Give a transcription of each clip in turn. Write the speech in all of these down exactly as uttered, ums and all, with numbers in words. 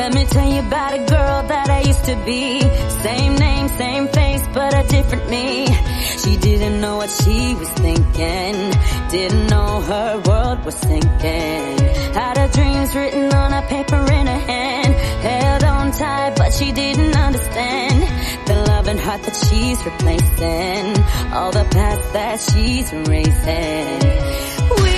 Let me tell you about a girl that I used to be. Same name, same face, but a different me. She didn't know what she was thinking, didn't know her world was sinking. Had her dreams written on a paper in her hand, held on tight but she didn't understand the love and heart that she's replacing, all the past that she's erasing. We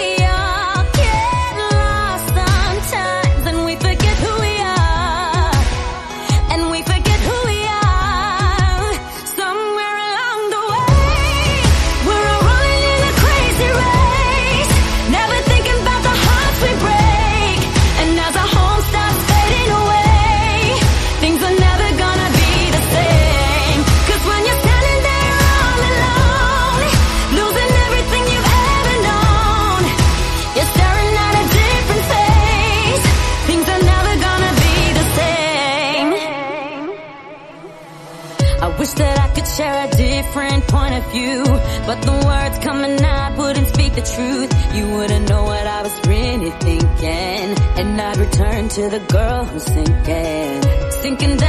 that I could share a different point of view, but the words coming out wouldn't speak the truth. You wouldn't know what I was really thinking, and I'd return to the girl who's sinking, sinking down